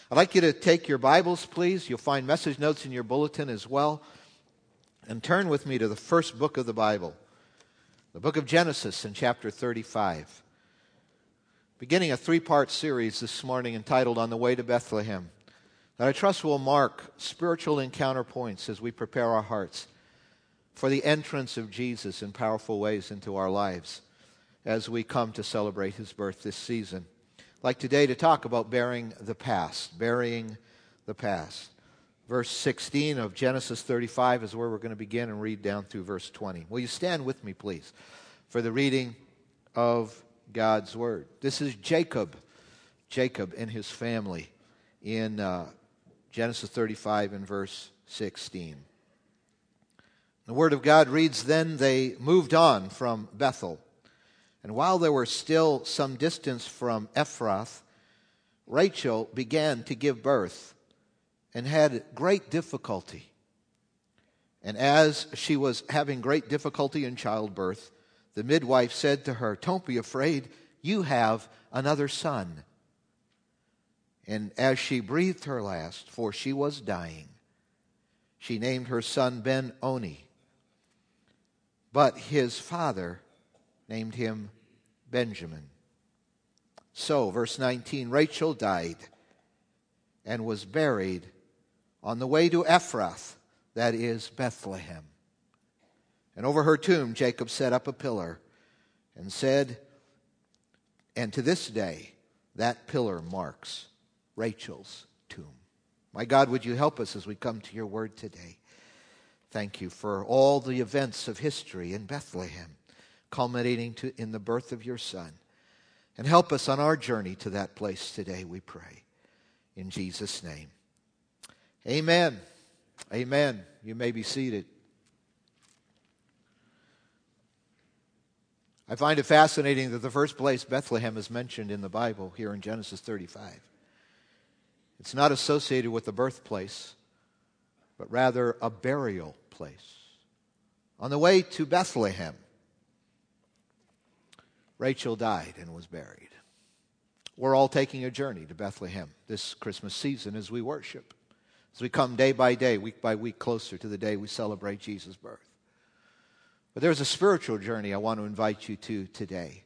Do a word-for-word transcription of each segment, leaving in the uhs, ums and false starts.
I'd like you to take your Bibles, please. You'll find message notes in your bulletin as well. And turn with me to the first book of the Bible, the book of Genesis in chapter thirty-five. Beginning a three-part series this morning entitled On the Way to Bethlehem, that I trust will mark spiritual encounter points as we prepare our hearts for the entrance of Jesus in powerful ways into our lives as we come to celebrate his birth this season. I'd like today to talk about bearing the past, burying the past. Verse sixteen of Genesis thirty-five is where we're going to begin and read down through verse twenty. Will you stand with me, please, for the reading of God's Word. This is Jacob, Jacob and his family in uh, Genesis thirty-five and verse sixteen. The Word of God reads, "Then they moved on from Bethel. And while they were still some distance from Ephrath, Rachel began to give birth and had great difficulty. And as she was having great difficulty in childbirth, the midwife said to her, 'Don't be afraid, you have another son.' And as she breathed her last, for she was dying, she named her son Ben-Oni. But his father named him Benjamin. So, verse nineteen, Rachel died and was buried on the way to Ephrath, that is Bethlehem. And over her tomb Jacob set up a pillar and said, and to this day that pillar marks Rachel's tomb." My God, would you help us as we come to your word today? Thank you for all the events of history in Bethlehem, culminating to, in the birth of your Son. And help us on our journey to that place today, we pray. In Jesus' name. Amen. Amen. You may be seated. I find it fascinating that the first place Bethlehem is mentioned in the Bible, here in Genesis thirty-five, it's not associated with the birthplace, but rather a burial place. On the way to Bethlehem, Rachel died and was buried. We're all taking a journey to Bethlehem this Christmas season as we worship, as we come day by day, week by week, closer to the day we celebrate Jesus' birth. But there's a spiritual journey I want to invite you to today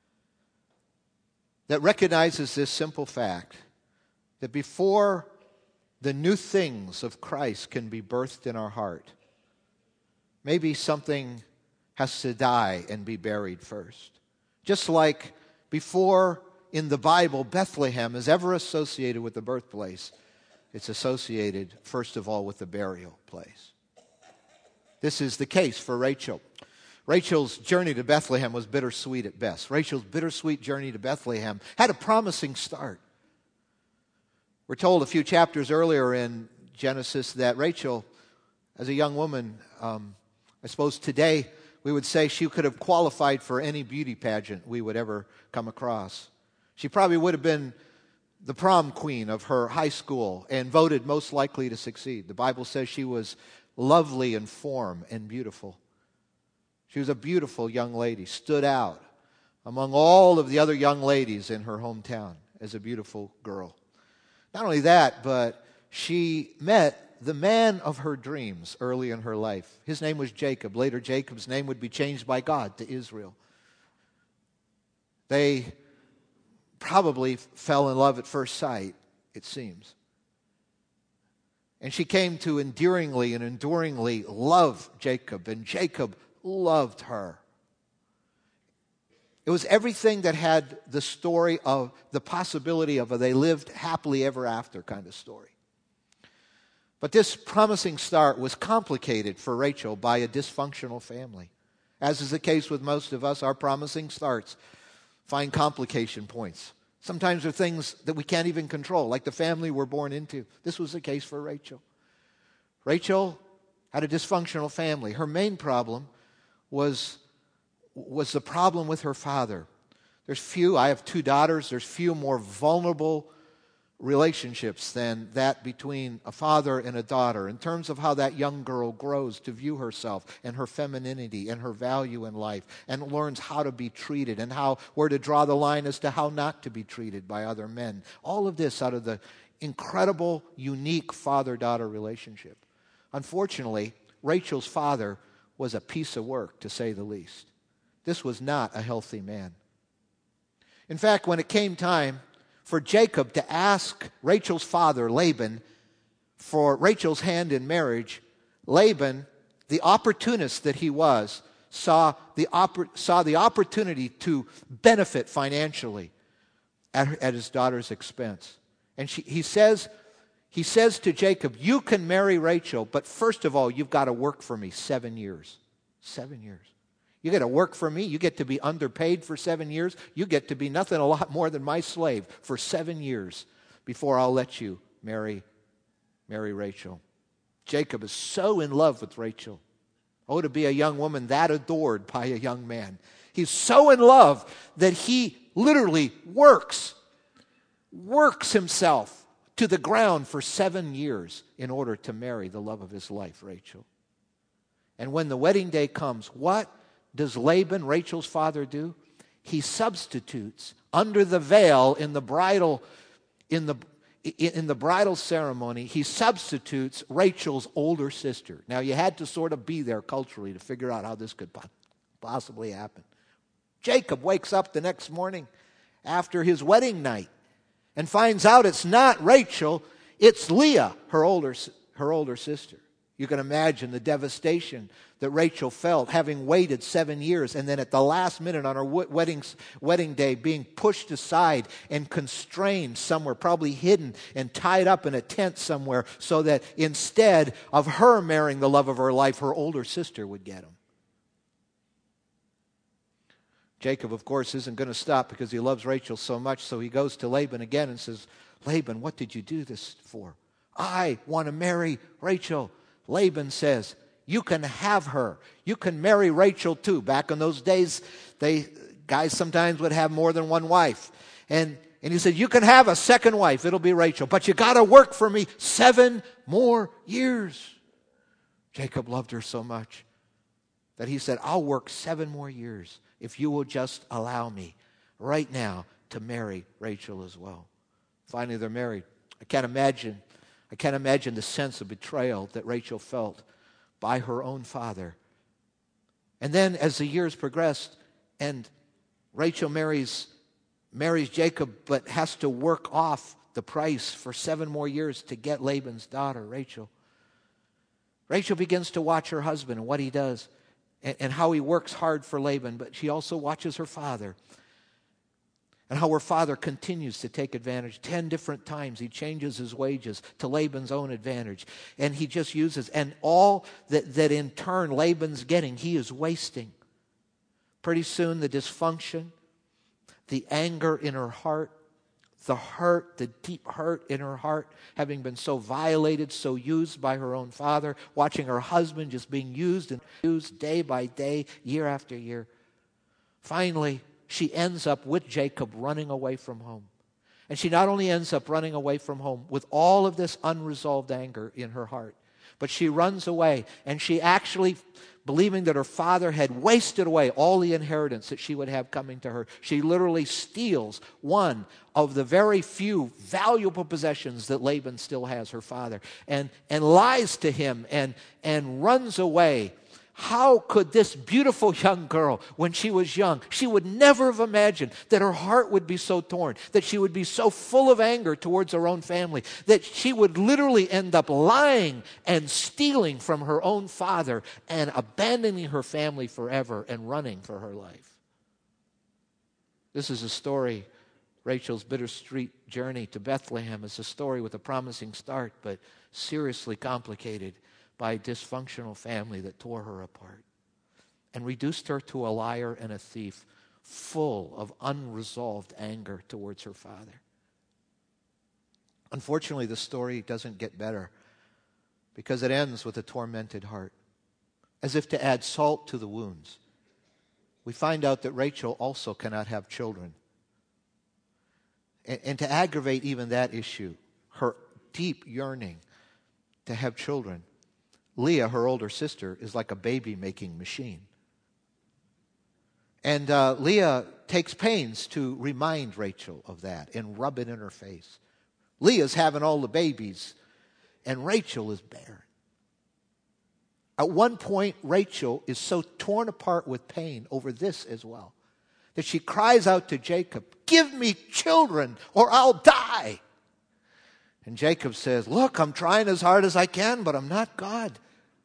that recognizes this simple fact that before the new things of Christ can be birthed in our heart, maybe something has to die and be buried first. Just like before in the Bible, Bethlehem is ever associated with the birthplace, it's associated first of all with the burial place. This is the case for Rachel. Rachel's journey to Bethlehem was bittersweet at best. Rachel's bittersweet journey to Bethlehem had a promising start. We're told a few chapters earlier in Genesis that Rachel, as a young woman, um, I suppose today we would say she could have qualified for any beauty pageant we would ever come across. She probably would have been the prom queen of her high school and voted most likely to succeed. The Bible says she was lovely in form and beautiful. She was a beautiful young lady, stood out among all of the other young ladies in her hometown as a beautiful girl. Not only that, but she met the man of her dreams early in her life. His name was Jacob. Later, Jacob's name would be changed by God to Israel. They probably fell in love at first sight, it seems. And she came to endearingly and enduringly love Jacob, and Jacob loved her. It was everything that had the story of the possibility of a they lived happily ever after kind of story. But this promising start was complicated for Rachel by a dysfunctional family. As is the case with most of us, our promising starts find complication points. Sometimes there are things that we can't even control, like the family we're born into. This was the case for Rachel. Rachel had a dysfunctional family. Her main problem was was the problem with her father. There's few, I have two daughters, there's few more vulnerable relationships than that between a father and a daughter in terms of how that young girl grows to view herself and her femininity and her value in life and learns how to be treated and how where to draw the line as to how not to be treated by other men. All of this out of the incredible, unique father-daughter relationship. Unfortunately, Rachel's father was a piece of work, to say the least. This was not a healthy man. In fact, when it came time for Jacob to ask Rachel's father, Laban, for Rachel's hand in marriage, Laban, the opportunist that he was, saw the, oppor- saw the opportunity to benefit financially at, her, at his daughter's expense. And she, he says, he says to Jacob, you can marry Rachel, but first of all, you've got to work for me seven years. Seven years. You get to work for me. You get to be underpaid for seven years. You get to be nothing a lot more than my slave for seven years before I'll let you marry, marry Rachel. Jacob is so in love with Rachel. Oh, to be a young woman that adored by a young man. He's so in love that he literally works, works himself to the ground for seven years in order to marry the love of his life, Rachel. And when the wedding day comes, what does Laban, Rachel's father, do? He substitutes under the veil in the bridal, in the in the bridal ceremony, he substitutes Rachel's older sister. Now, you had to sort of be there culturally to figure out how this could possibly happen. Jacob wakes up the next morning after his wedding night and finds out it's not Rachel, it's Leah, her older, her older sister. You can imagine the devastation that Rachel felt having waited seven years and then at the last minute on her wedding, wedding day being pushed aside and constrained somewhere, probably hidden and tied up in a tent somewhere so that instead of her marrying the love of her life, her older sister would get him. Jacob, of course, isn't going to stop because he loves Rachel so much, so he goes to Laban again and says, Laban, what did you do this for? I want to marry Rachel. Laban says, you can have her. You can marry Rachel too. Back in those days, they guys sometimes would have more than one wife. And, and he said, you can have a second wife. It'll be Rachel. But you got to work for me seven more years. Jacob loved her so much that he said, I'll work seven more years if you will just allow me right now to marry Rachel as well. Finally, they're married. I can't imagine I can't imagine the sense of betrayal that Rachel felt by her own father. And then as the years progressed and Rachel marries, marries Jacob but has to work off the price for seven more years to get Laban's daughter, Rachel. Rachel begins to watch her husband and what he does and, and how he works hard for Laban, but she also watches her father. And how her father continues to take advantage. Ten different times he changes his wages to Laban's own advantage. And he just uses, and all that, that in turn Laban's getting, he is wasting. Pretty soon the dysfunction, the anger in her heart, the hurt, the deep hurt in her heart, having been so violated, so used by her own father, watching her husband just being used and used day by day, year after year. Finally, she ends up with Jacob running away from home. And she not only ends up running away from home with all of this unresolved anger in her heart, but she runs away and she actually, believing that her father had wasted away all the inheritance that she would have coming to her, she literally steals one of the very few valuable possessions that Laban still has, her father, and, and lies to him and, and runs away. How could this beautiful young girl, when she was young, she would never have imagined that her heart would be so torn, that she would be so full of anger towards her own family, that she would literally end up lying and stealing from her own father and abandoning her family forever and running for her life. This is a story, Rachel's bittersweet journey to Bethlehem is a story with a promising start, but seriously complicated by a dysfunctional family that tore her apart and reduced her to a liar and a thief, full of unresolved anger towards her father. Unfortunately, the story doesn't get better because it ends with a tormented heart. As if to add salt to the wounds, we find out that Rachel also cannot have children. And, and to aggravate even that issue, her deep yearning to have children, Leah, her older sister, is like a baby-making machine. And uh, Leah takes pains to remind Rachel of that and rub it in her face. Leah's having all the babies, and Rachel is barren. At one point, Rachel is so torn apart with pain over this as well, that she cries out to Jacob, "Give me children or I'll die." And Jacob says, "Look, I'm trying as hard as I can, but I'm not God."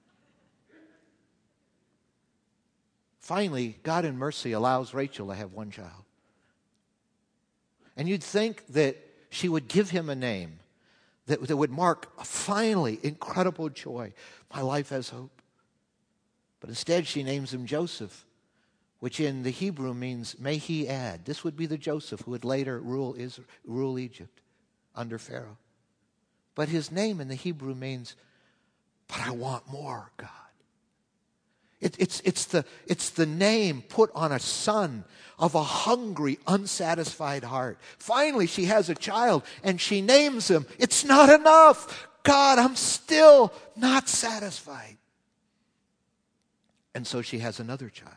Finally, God in mercy allows Rachel to have one child. And you'd think that she would give him a name that, that would mark a finally incredible joy. My life has hope. But instead she names him Joseph, which in the Hebrew means may he add. This would be the Joseph who would later rule, Israel, rule Egypt under Pharaoh. But his name in the Hebrew means, but I want more, God. It, it's, it's, the, it's the name put on a son of a hungry, unsatisfied heart. Finally, she has a child, and she names him. It's not enough. God, I'm still not satisfied. And so she has another child.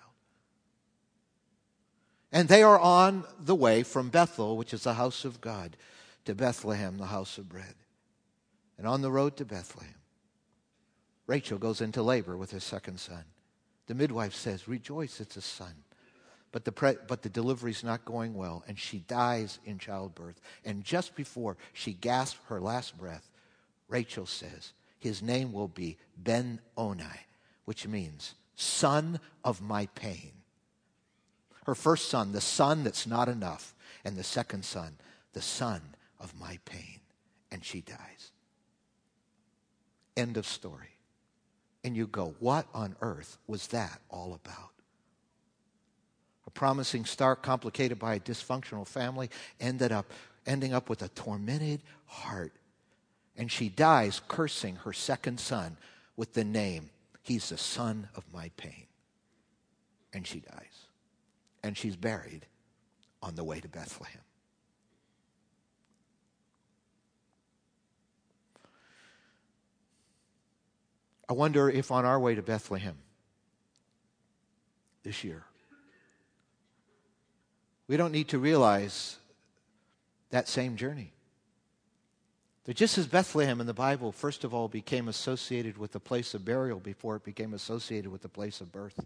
And they are on the way from Bethel, which is the house of God, to Bethlehem, the house of bread. And on the road to Bethlehem, Rachel goes into labor with her second son. The midwife says, "Rejoice, it's a son." But the, pre- but the delivery's not going well, and she dies in childbirth. And just before she gasps her last breath, Rachel says, his name will be Ben-Oni, which means son of my pain. Her first son, the son that's not enough, and the second son, the son of my pain. And she dies. End of story. And you go, what on earth was that all about? A promising start complicated by a dysfunctional family ended up ending up with a tormented heart. And she dies cursing her second son with the name, he's the son of my pain. And she dies. And she's buried on the way to Bethlehem. I wonder if on our way to Bethlehem this year, we don't need to realize that same journey. That just as Bethlehem in the Bible, first of all, became associated with the place of burial before it became associated with the place of birth.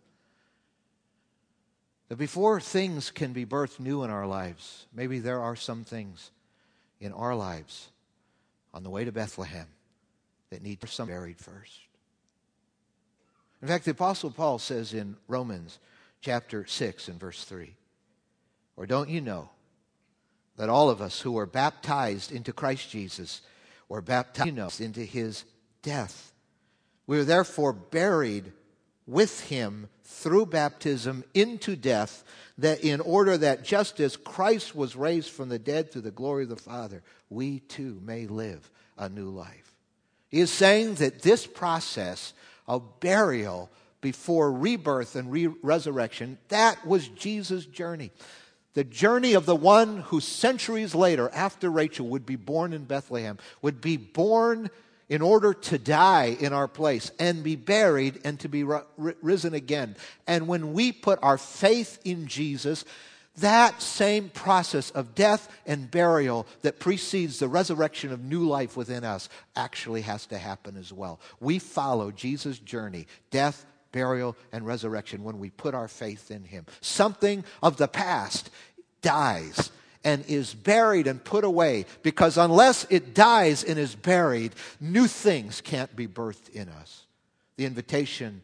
That before things can be birthed new in our lives, maybe there are some things in our lives on the way to Bethlehem that need to be buried first. In fact, the Apostle Paul says in Romans chapter six and verse three, or don't you know that all of us who were baptized into Christ Jesus were baptized into his death? We were therefore buried with him through baptism into death, that in order that just as Christ was raised from the dead through the glory of the Father, we too may live a new life. He is saying that this process of burial before rebirth and re- resurrection, that was Jesus' journey. The journey of the one who centuries later, after Rachel, would be born in Bethlehem, would be born in order to die in our place and be buried and to be ri- risen again. And when we put our faith in Jesus, that same process of death and burial that precedes the resurrection of new life within us actually has to happen as well. We follow Jesus' journey, death, burial, and resurrection when we put our faith in him. Something of the past dies and is buried and put away, because unless it dies and is buried, new things can't be birthed in us. The invitation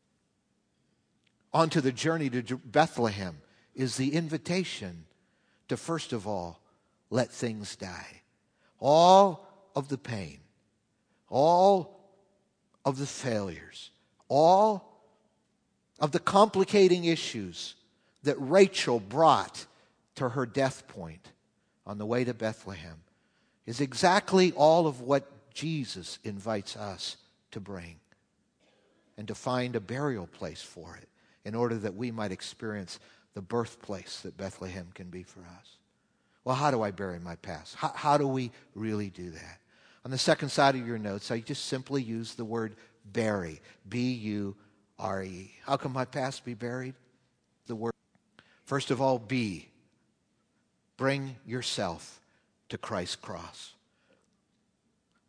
onto the journey to Bethlehem is the invitation to, first of all, let things die. All of the pain, all of the failures, all of the complicating issues that Rachel brought to her death point on the way to Bethlehem is exactly all of what Jesus invites us to bring, and to find a burial place for it in order that we might experience the birthplace that Bethlehem can be for us. Well, how do I bury my past? How, how do we really do that? On the second side of your notes, I just simply use the word bury, B U R E. How can my past be buried? The word, first of all, B, bring yourself to Christ's cross.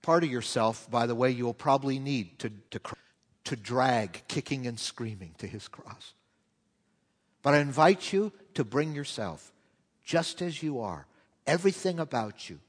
part of yourself, by the way, you'll probably need to, to, to drag, kicking and screaming to his cross. But I invite you to bring yourself, just as you are, everything about you,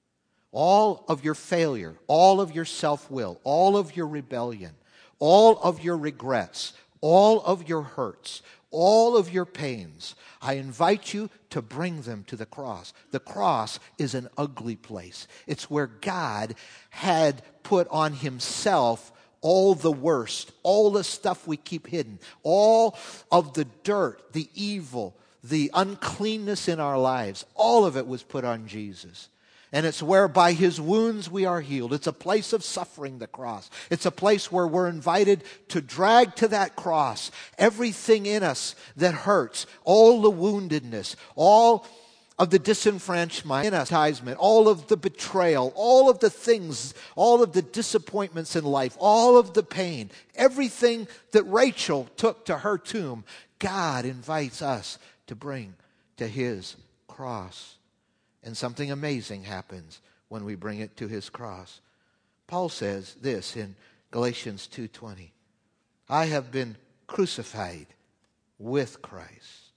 all of your failure, all of your self-will, all of your rebellion, all of your regrets, all of your hurts, all of your pains. I invite you to bring them to the cross. The cross is an ugly place. It's where God had put on himself all the worst, all the stuff we keep hidden, all of the dirt, the evil, the uncleanness in our lives. All of it was put on Jesus. And it's where by his wounds we are healed. It's a place of suffering, the cross. It's a place where we're invited to drag to that cross everything in us that hurts, all the woundedness, all of the disenfranchisement, all of the betrayal, all of the things, all of the disappointments in life, all of the pain, everything that Rachel took to her tomb, God invites us to bring to his cross. And something amazing happens when we bring it to his cross. Paul says this in Galatians two twenty. I have been crucified with Christ.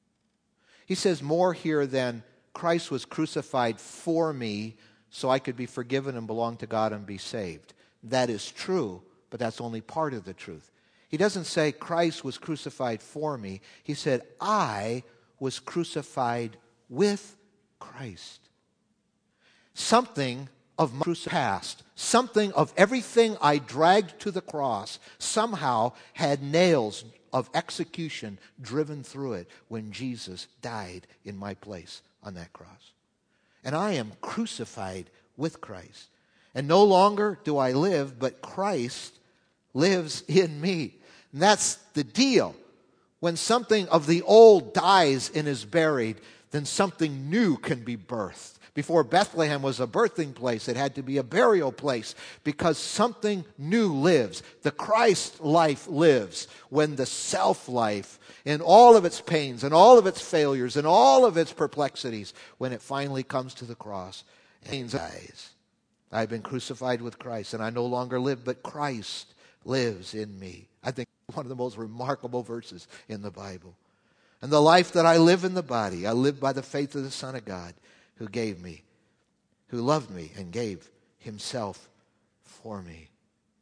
He says more here than Christ was crucified for me so I could be forgiven and belong to God and be saved. That is true, but that's only part of the truth. He doesn't say Christ was crucified for me. He said I was crucified with Christ. Something of my past, something of everything I dragged to the cross somehow had nails of execution driven through it when Jesus died in my place on that cross. And I am crucified with Christ. And no longer do I live, but Christ lives in me. And that's the deal. When something of the old dies and is buried, then something new can be birthed. Before Bethlehem was a birthing place, it had to be a burial place because something new lives. The Christ life lives when the self life, in all of its pains and all of its failures and all of its perplexities, when it finally comes to the cross, it dies. I've been crucified with Christ, and I no longer live, but Christ lives in me. I think one of the most remarkable verses in the Bible. And the life that I live in the body, I live by the faith of the Son of God who gave me, who loved me and gave himself for me.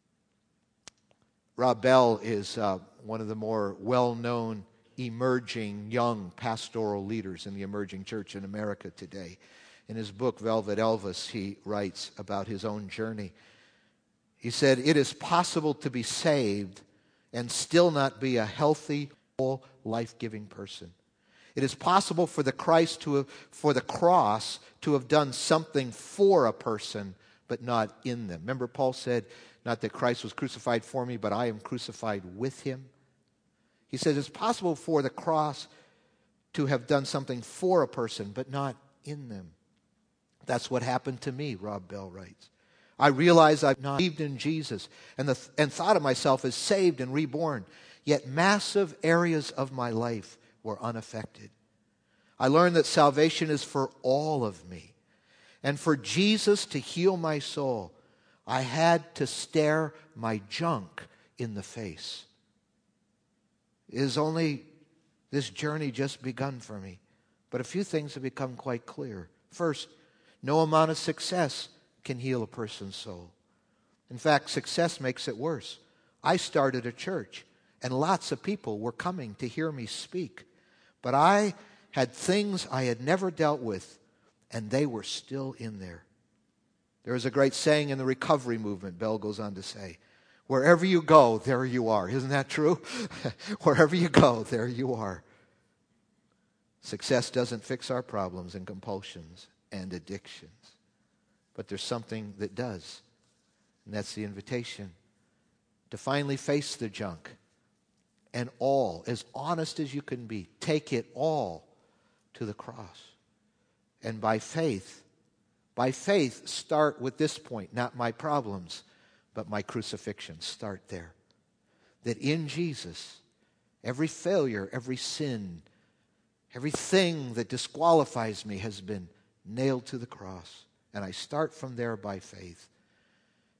Rob Bell is uh, one of the more well-known emerging young pastoral leaders in the emerging church in America today. In his book, Velvet Elvis, he writes about his own journey. He said, it is possible to be saved and still not be a healthy, full, life-giving person. It is possible for the Christ to have, for the cross to have done something for a person, but not in them. Remember, Paul said, not that Christ was crucified for me, but I am crucified with him. He says it's possible for the cross to have done something for a person, but not in them. That's what happened to me, Rob Bell writes. I realized I've not believed in Jesus and, the, and thought of myself as saved and reborn, yet massive areas of my life were unaffected. I learned that salvation is for all of me. And for Jesus to heal my soul, I had to stare my junk in the face. It is only this journey just begun for me. But a few things have become quite clear. First, no amount of success can heal a person's soul. In fact, success makes it worse. I started a church, and lots of people were coming to hear me speak. But I had things I had never dealt with, and they were still in there. There is a great saying in the recovery movement, Bell goes on to say, wherever you go, there you are. Isn't that true? Wherever you go, there you are. Success doesn't fix our problems and compulsions and addictions. But there's something that does. And that's the invitation to finally face the junk and all, as honest as you can be, take it all to the cross. And by faith, by faith, start with this point, not my problems, but my crucifixion. Start there. That in Jesus, every failure, every sin, everything that disqualifies me has been nailed to the cross. And I start from there by faith.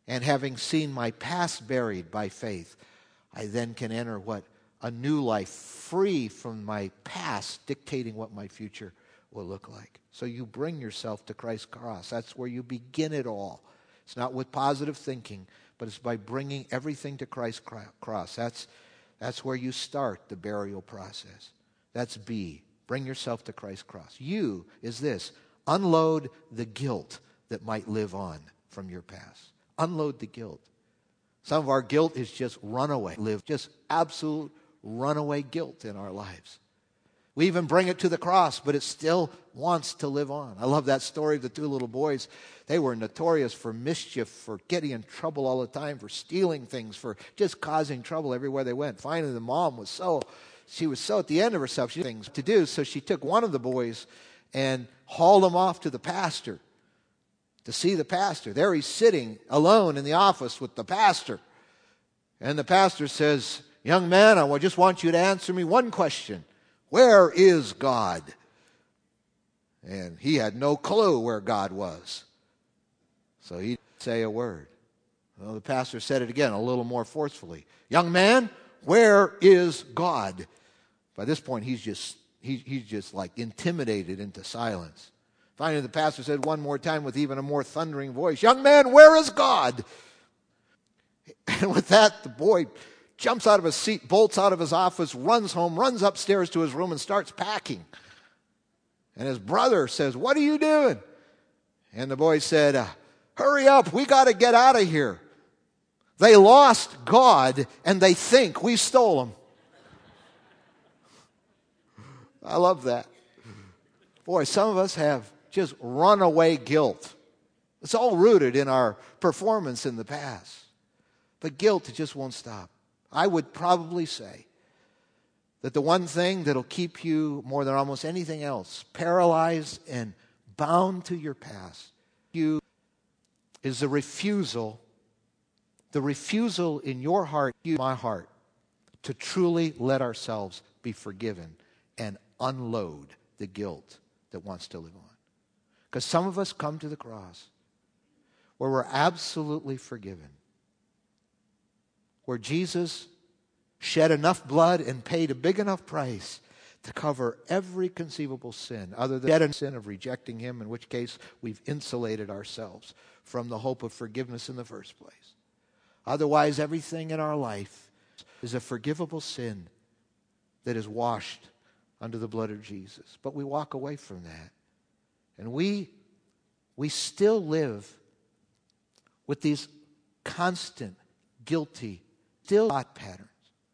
And having seen my past buried by faith, I then can enter what? A new life, free from my past dictating what my future will look like. So you bring yourself to Christ's cross. That's where you begin it all. It's not with positive thinking, but it's by bringing everything to Christ's cross. That's, that's where you start the burial process. That's B. Bring yourself to Christ's cross. U is this. Unload the guilt that might live on from your past. Unload the guilt. Some of our guilt is just runaway, live just absolute runaway guilt in our lives. We even bring it to the cross, but it still wants to live on. I love that story of the two little boys. They were notorious for mischief, for getting in trouble all the time, for stealing things, for just causing trouble everywhere they went. Finally, the mom was so, she was so at the end of herself, she had things to do, so she took one of the boys and hauled him off to the pastor to see the pastor. There he's sitting alone in the office with the pastor. And the pastor says, young man, I just want you to answer me one question. Where is God? And he had no clue where God was. So he didn't say a word. Well, the pastor said it again a little more forcefully. Young man, where is God? By this point, he's just, he, he's just like intimidated into silence. Finally, the pastor said one more time with even a more thundering voice, young man, where is God? And with that, the boy jumps out of his seat, bolts out of his office, runs home, runs upstairs to his room and starts packing. And his brother says, what are you doing? And the boy said, uh, hurry up, we got to get out of here. They lost God and they think we stole him. I love that. Boy, some of us have just runaway guilt. It's all rooted in our performance in the past. But guilt, it just won't stop. I would probably say that the one thing that'll keep you more than almost anything else paralyzed and bound to your past you is the refusal, the refusal in your heart, my heart, to truly let ourselves be forgiven and unload the guilt that wants to live on. Because some of us come to the cross where we're absolutely forgiven, where Jesus shed enough blood and paid a big enough price to cover every conceivable sin, other than the sin of rejecting him, in which case we've insulated ourselves from the hope of forgiveness in the first place. Otherwise, everything in our life is a forgivable sin that is washed under the blood of Jesus. But we walk away from that. And we, we still live with these constant, guilty, still thought patterns.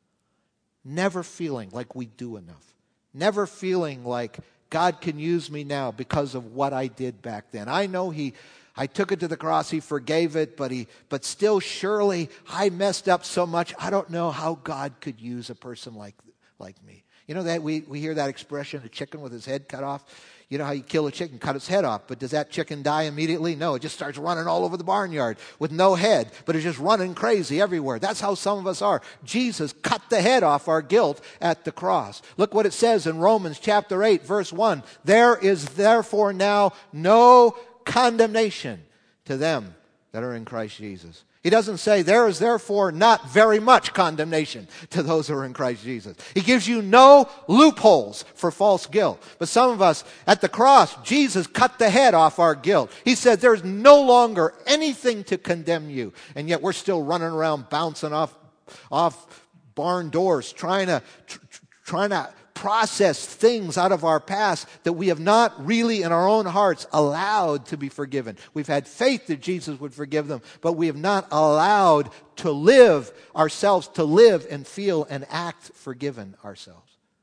Never feeling like we do enough. Never feeling like God can use me now because of what I did back then. I know he, I took it to the cross, he forgave it, but he, but still surely I messed up so much, I don't know how God could use a person like, like me. You know that we, we hear that expression, a chicken with his head cut off. You know how you kill a chicken, cut its head off, but does that chicken die immediately? No, it just starts running all over the barnyard with no head, but it's just running crazy everywhere. That's how some of us are. Jesus cut the head off our guilt at the cross. Look what it says in Romans chapter eight, verse one. There is therefore now no condemnation to them that are in Christ Jesus. He doesn't say there is therefore not very much condemnation to those who are in Christ Jesus. He gives you no loopholes for false guilt. But some of us at the cross, Jesus cut the head off our guilt. He said there's no longer anything to condemn you. And yet we're still running around bouncing off, off barn doors trying to, tr- trying to process things out of our past that we have not really in our own hearts allowed to be forgiven. We've had faith that Jesus would forgive them, but we have not allowed to live ourselves, to live and feel and act forgiven ourselves.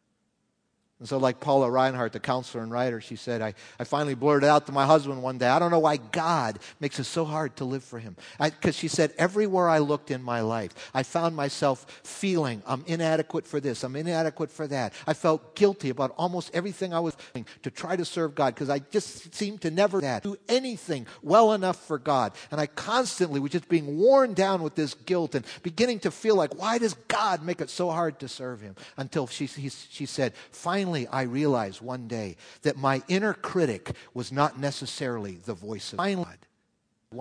And so like Paula Reinhardt, the counselor and writer, she said, I, I finally blurted out to my husband one day, I don't know why God makes it so hard to live for him. Because she said, everywhere I looked in my life, I found myself feeling I'm inadequate for this, I'm inadequate for that. I felt guilty about almost everything I was doing to try to serve God because I just seemed to never do anything well enough for God. And I constantly was just being worn down with this guilt and beginning to feel like, why does God make it so hard to serve him? Until she, he, she said, finally, I realized one day that my inner critic was not necessarily the voice of God. One,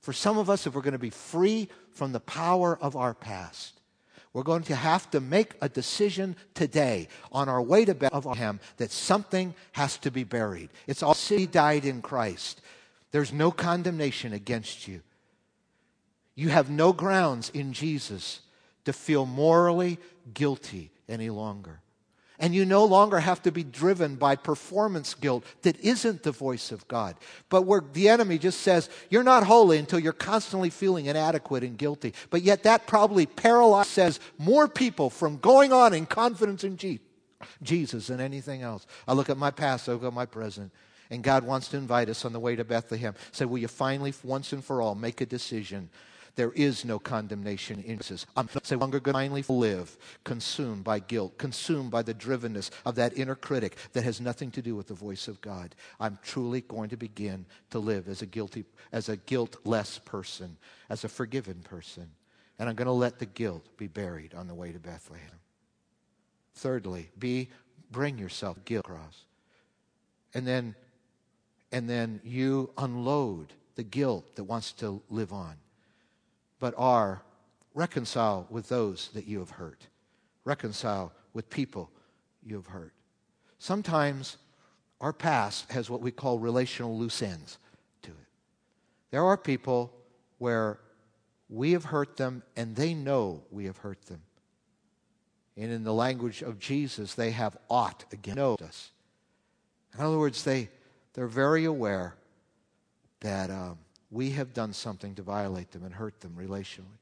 For some of us, if we're going to be free from the power of our past, we're going to have to make a decision today on our way to Bethlehem that something has to be buried. It's all He died in Christ. There's no condemnation against you. You have no grounds in Jesus to feel morally guilty any longer. And you no longer have to be driven by performance guilt that isn't the voice of God. But where the enemy just says, you're not holy until you're constantly feeling inadequate and guilty. But yet that probably paralyzes more people from going on in confidence in Jesus than anything else. I look at my past, I look at my present. And God wants to invite us on the way to Bethlehem. Say, will you finally, once and for all, make a decision? There is no condemnation in Jesus. I'm no longer going to finally live consumed by guilt, consumed by the drivenness of that inner critic that has nothing to do with the voice of God. I'm truly going to begin to live as a guilty, as a guiltless person, as a forgiven person. And I'm going to let the guilt be buried on the way to Bethlehem. Thirdly, be, bring yourself guilt cross. And then, and then you unload the guilt that wants to live on. But are reconcile with those that you have hurt. Reconcile with people you have hurt. Sometimes our past has what we call relational loose ends to it. There are people where we have hurt them and they know we have hurt them. And in the language of Jesus, they have ought against us. In other words, they, they're very aware that um, we have done something to violate them and hurt them relationally.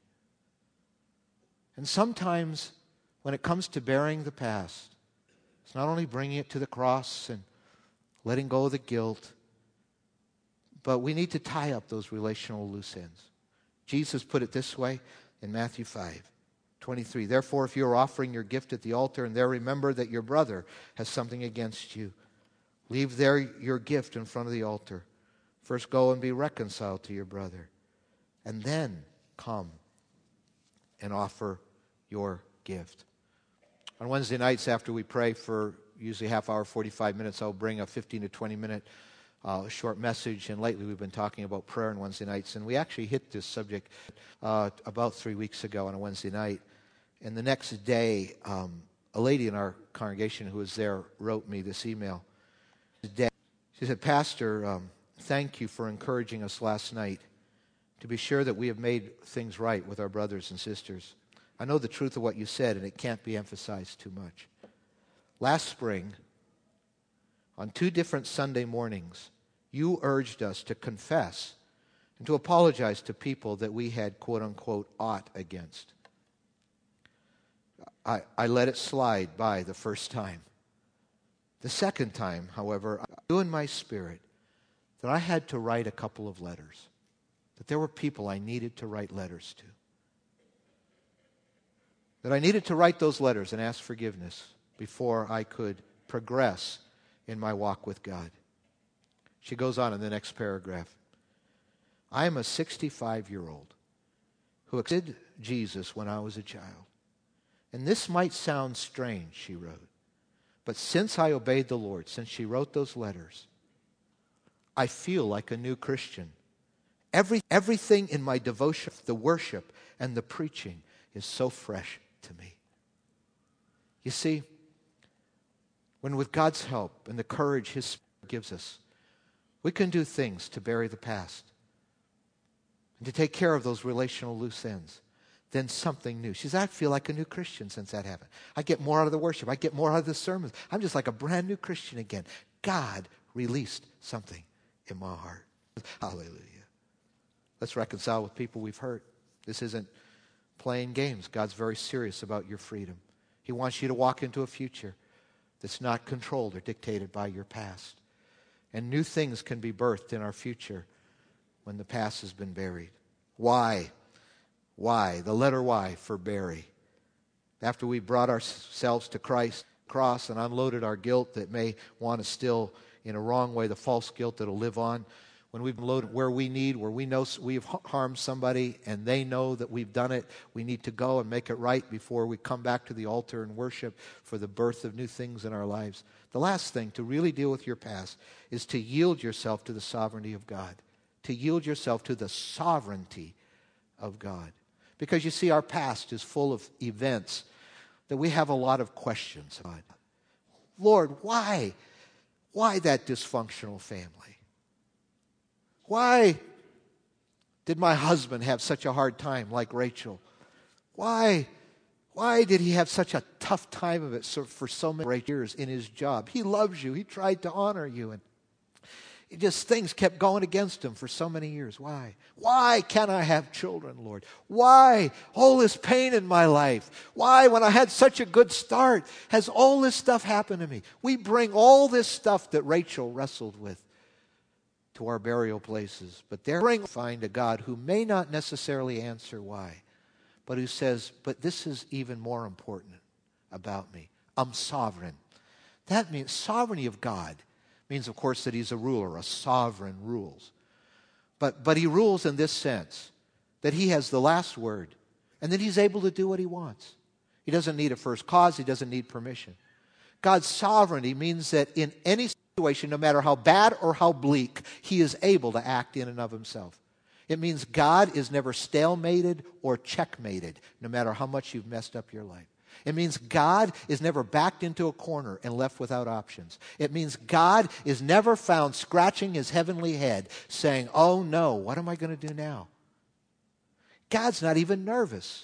And sometimes when it comes to burying the past, it's not only bringing it to the cross and letting go of the guilt, but we need to tie up those relational loose ends. Jesus put it this way in Matthew five twenty-three. Therefore, if you are offering your gift at the altar and there remember that your brother has something against you, leave there your gift in front of the altar. First go and be reconciled to your brother, and then come and offer your gift. On Wednesday nights after we pray for usually half hour, forty-five minutes, I'll bring a fifteen to twenty minute uh, short message. And lately we've been talking about prayer on Wednesday nights. And we actually hit this subject uh, about three weeks ago on a Wednesday night. And the next day, um, a lady in our congregation who was there wrote me this email. She said, Pastor, um, thank you for encouraging us last night to be sure that we have made things right with our brothers and sisters. I know the truth of what you said, and it can't be emphasized too much. Last spring, on two different Sunday mornings, you urged us to confess and to apologize to people that we had, quote-unquote, ought against. I, I let it slide by the first time. The second time, however, I knew in my spirit that I had to write a couple of letters, that there were people I needed to write letters to, that I needed to write those letters and ask forgiveness before I could progress in my walk with God. She goes on in the next paragraph. I am a sixty-five-year-old who accepted Jesus when I was a child. And this might sound strange, she wrote, but since I obeyed the Lord, since she wrote those letters, I feel like a new Christian. Every, everything in my devotion, the worship, and the preaching is so fresh to me. You see, when with God's help and the courage His Spirit gives us, we can do things to bury the past and to take care of those relational loose ends. Then something new. She says, I feel like a new Christian since that happened. I get more out of the worship. I get more out of the sermons. I'm just like a brand new Christian again. God released something in my heart. Hallelujah. Let's reconcile with people we've hurt. This isn't playing games. God's very serious about your freedom. He wants you to walk into a future that's not controlled or dictated by your past. And new things can be birthed in our future when the past has been buried. Why? Why? The letter Y for bury. After we brought ourselves to Christ's cross and unloaded our guilt that may want to still, in a wrong way, the false guilt that will live on, when we've loaded where we need, where we know we've harmed somebody and they know that we've done it, we need to go and make it right before we come back to the altar and worship for the birth of new things in our lives. The last thing to really deal with your past is to yield yourself to the sovereignty of God. to yield yourself to the sovereignty of God. Because you see, our past is full of events that we have a lot of questions about. Lord, why? Why that dysfunctional family? Why did my husband have such a hard time like Rachel? Why, why did he have such a tough time of it for so many years in his job? He loves you. He tried to honor you. And it just things kept going against him for so many years. Why? Why can't I have children, Lord? Why all this pain in my life? Why, when I had such a good start, has all this stuff happened to me? We bring all this stuff that Rachel wrestled with to our burial places. But there we find a God who may not necessarily answer why, but who says, but this is even more important about me. I'm sovereign. That means sovereignty of God means, of course, that he's a ruler. A sovereign rules. But, but he rules in this sense, that he has the last word, and that he's able to do what he wants. He doesn't need a first cause. He doesn't need permission. God's sovereignty means that in any situation, no matter how bad or how bleak, he is able to act in and of himself. It means God is never stalemated or checkmated, no matter how much you've messed up your life. It means God is never backed into a corner and left without options. It means God is never found scratching his heavenly head saying, oh no, what am I going to do now? God's not even nervous.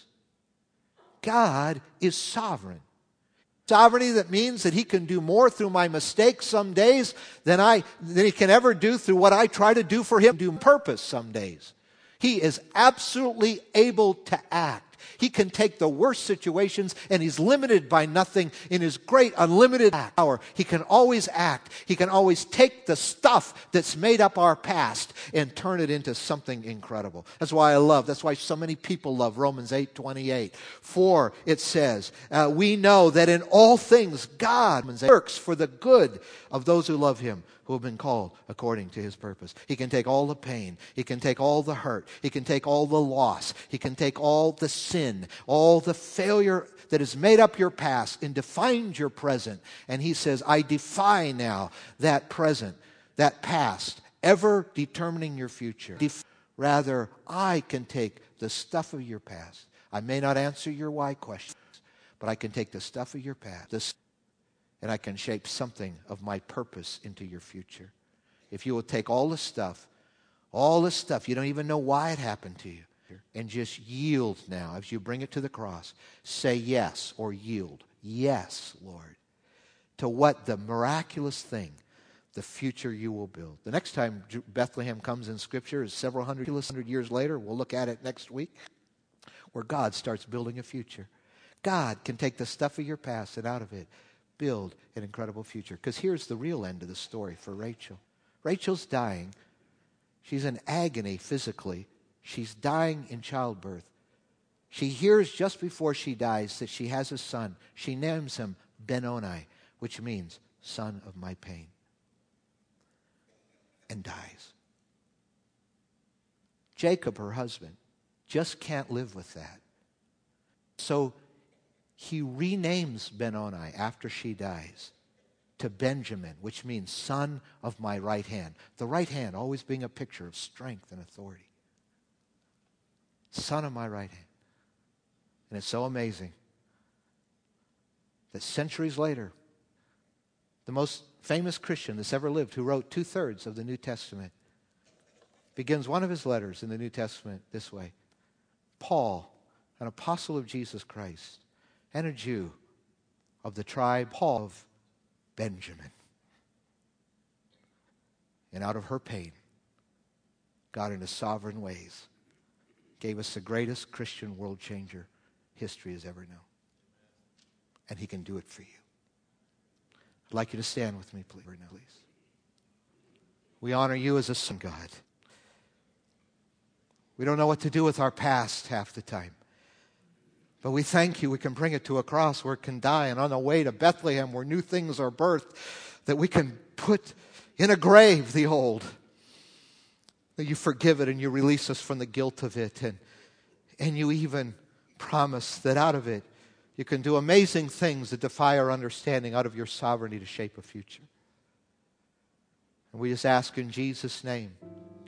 God is sovereign. Sovereignty that means that he can do more through my mistakes some days than I than he can ever do through what I try to do for him, do purpose some days. He is absolutely able to act. He can take the worst situations, and he's limited by nothing in his great unlimited power. He can always act. He can always take the stuff that's made up our past and turn it into something incredible. That's why I love, that's why so many people love Romans eight twenty-eight. For it says, uh, we know that in all things God works for the good of those who love him, who have been called according to his purpose. He can take all the pain. He can take all the hurt. He can take all the loss. He can take all the sin, all the failure that has made up your past and defined your present. And he says, I defy now that present, that past, ever determining your future. Rather, I can take the stuff of your past. I may not answer your why questions, but I can take the stuff of your past, this and I can shape something of my purpose into your future. If you will take all the stuff, all the stuff, you don't even know why it happened to you, and just yield now as you bring it to the cross. Say yes or yield. Yes, Lord, to what the miraculous thing, the future you will build. The next time Bethlehem comes in Scripture is several hundred, hundred years later. We'll look at it next week, where God starts building a future. God can take the stuff of your past and out of it build an incredible future. Because here's the real end of the story for Rachel. Rachel's dying. She's in agony physically. She's dying in childbirth. She hears just before she dies that she has a son. She names him Benoni, which means son of my pain, and dies. Jacob, her husband, just can't live with that. So he renames Benoni after she dies to Benjamin, which means son of my right hand. The right hand always being a picture of strength and authority. Son of my right hand. And it's so amazing that centuries later, the most famous Christian that's ever lived, who wrote two-thirds of the New Testament, begins one of his letters in the New Testament this way. Paul, an apostle of Jesus Christ, and a Jew of the tribe of Benjamin. And out of her pain, God in his sovereign ways gave us the greatest Christian world changer history has ever known. And he can do it for you. I'd like you to stand with me, please. We honor you as a son, God. We don't know what to do with our past half the time. But we thank you we can bring it to a cross where it can die, and on the way to Bethlehem where new things are birthed, that we can put in a grave the old. That you forgive it and you release us from the guilt of it. And, and you even promise that out of it you can do amazing things that defy our understanding out of your sovereignty to shape a future. And we just ask in Jesus' name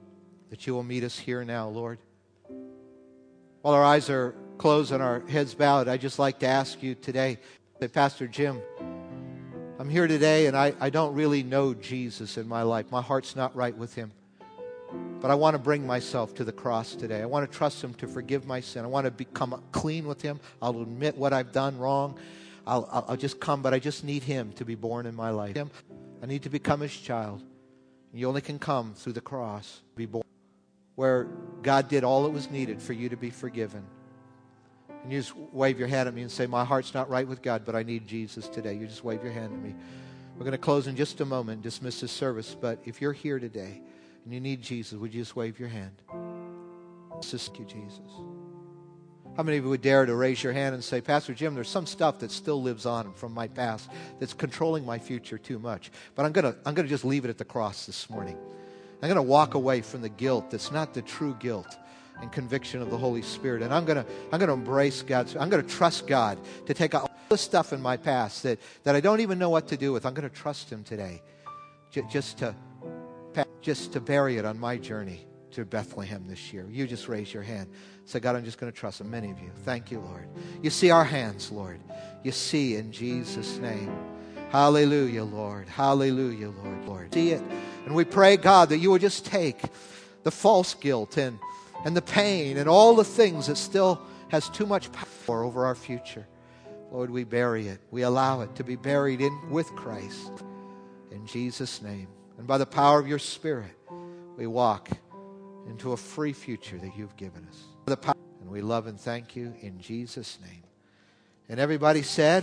that you will meet us here now, Lord. While our eyes are closed and our heads bowed, I'd just like to ask you today, say, Pastor Jim, I'm here today and I, I don't really know Jesus in my life. My heart's not right with Him. But I want to bring myself to the cross today. I want to trust Him to forgive my sin. I want to become clean with Him. I'll admit what I've done wrong. I'll, I'll, I'll just come, but I just need Him to be born in my life. I need to become His child. You only can come through the cross, be born, where God did all that was needed for you to be forgiven. And you just wave your hand at me and say, my heart's not right with God, but I need Jesus today. You just wave your hand at me. We're going to close in just a moment, dismiss this service. But if you're here today and you need Jesus, would you just wave your hand? Thank you, Jesus. How many of you would dare to raise your hand and say, Pastor Jim, there's some stuff that still lives on from my past that's controlling my future too much. But I'm going to I'm going to just leave it at the cross this morning. I'm going to walk away from the guilt that's not the true guilt and conviction of the Holy Spirit. And I'm going to I'm going to embrace God's, I'm going to trust God to take all the stuff in my past that, that I don't even know what to do with. I'm going to trust Him today j- just to just to bury it on my journey to Bethlehem this year. You just raise your hand. Say, God, I'm just going to trust Him. Many of you. Thank you, Lord. You see our hands, Lord. You see in Jesus' name. Hallelujah, Lord. Hallelujah, Lord. Lord. See it. And we pray, God, that you would just take the false guilt and, and the pain and all the things that still has too much power over our future. Lord, we bury it. We allow it to be buried in with Christ. In Jesus' name. And by the power of your Spirit, we walk into a free future that you've given us. The power, and we love and thank you in Jesus' name. And everybody said,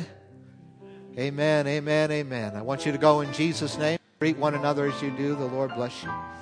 amen, amen, amen. I want you to go in Jesus' name. Greet one another as you do. The Lord bless you.